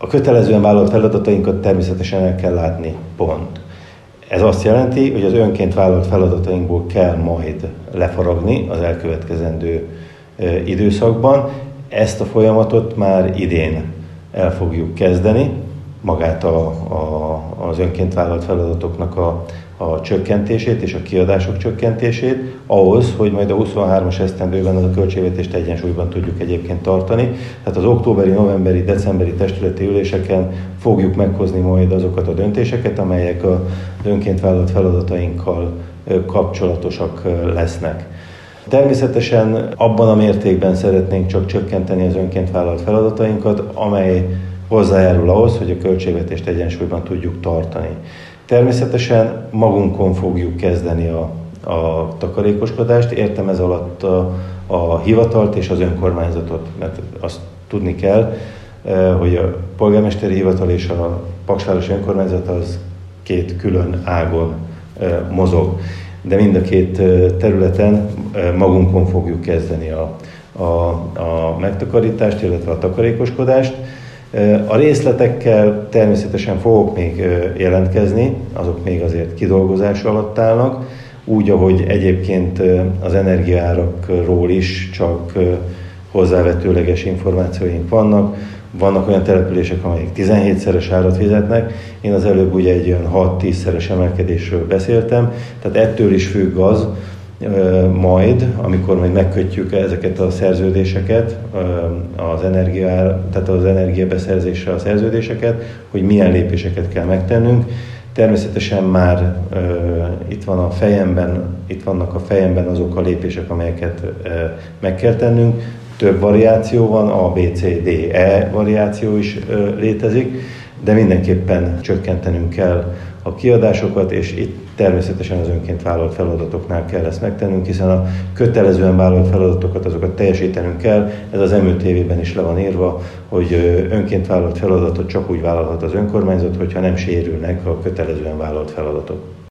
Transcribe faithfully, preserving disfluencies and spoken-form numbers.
A kötelezően vállalt feladatainkat természetesen el kell látni, pont. Ez azt jelenti, hogy az önként vállalt feladatainkból kell majd lefaragni az elkövetkezendő időszakban. Ezt a folyamatot már idén el fogjuk kezdeni, magát a, a, az önként vállalt feladatoknak a, a csökkentését és a kiadások csökkentését, ahhoz, hogy majd a huszonhármas esztendőben az a költségvetést egyensúlyban tudjuk egyébként tartani. Tehát az októberi, novemberi, decemberi testületi üléseken fogjuk meghozni majd azokat a döntéseket, amelyek az önként vállalt feladatainkkal kapcsolatosak lesznek. Természetesen abban a mértékben szeretnénk csak csökkenteni az önként vállalt feladatainkat, amely hozzájárul ahhoz, hogy a költségvetést egyensúlyban tudjuk tartani. Természetesen magunkon fogjuk kezdeni a, a takarékoskodást, értem ez alatt a, a hivatalt és az önkormányzatot, mert azt tudni kell, hogy a polgármesteri hivatal és a Paksvárosi önkormányzat az két külön ágon mozog. De mind a két területen magunkon fogjuk kezdeni a, a, a megtakarítást, illetve a takarékoskodást. A részletekkel természetesen fogok még jelentkezni, azok még azért kidolgozás alatt állnak, úgy, ahogy egyébként az energiaárakról is csak hozzávetőleges információink vannak. Vannak olyan települések, amelyek tizenhétszeres árat fizetnek, én az előbb ugye egy olyan hat-tízszeres emelkedésről beszéltem, tehát ettől is függ az, majd, amikor majd megkötjük ezeket a szerződéseket, az energia, tehát az energiabeszerzésre a szerződéseket, hogy milyen lépéseket kell megtennünk. Természetesen már uh, itt van a fejemben, itt vannak a fejemben azok a lépések, amelyeket uh, meg kell tennünk. Több variáció van, A, B, C, D, E variáció is uh, létezik, de mindenképpen csökkentenünk kell a kiadásokat, és itt természetesen az önként vállalt feladatoknál kell ezt megtennünk, hiszen a kötelezően vállalt feladatokat, azokat teljesítenünk kell. Ez az em ö té vében is le van írva, hogy önként vállalt feladatot csak úgy vállalhat az önkormányzat, hogyha nem sérülnek a kötelezően vállalt feladatok.